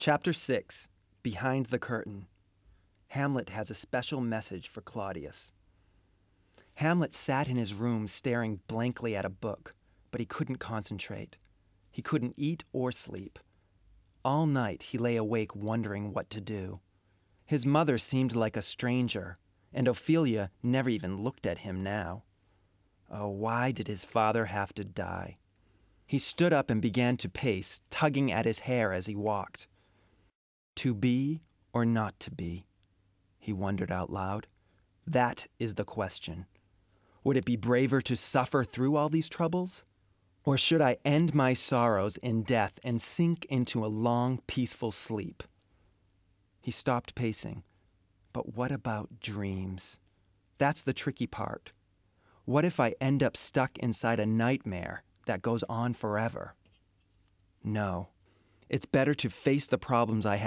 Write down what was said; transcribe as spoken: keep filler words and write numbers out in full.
Chapter six, Behind the Curtain. Hamlet has a special message for Claudius. Hamlet sat in his room staring blankly at a book, but he couldn't concentrate. He couldn't eat or sleep. All night he lay awake wondering what to do. His mother seemed like a stranger, and Ophelia never even looked at him now. Oh, why did his father have to die? He stood up and began to pace, tugging at his hair as he walked. To be or not to be? He wondered out loud. That is the question. Would it be braver to suffer through all these troubles? Or should I end my sorrows in death and sink into a long, peaceful sleep? He stopped pacing. But what about dreams? That's the tricky part. What if I end up stuck inside a nightmare that goes on forever? No. It's better to face the problems I have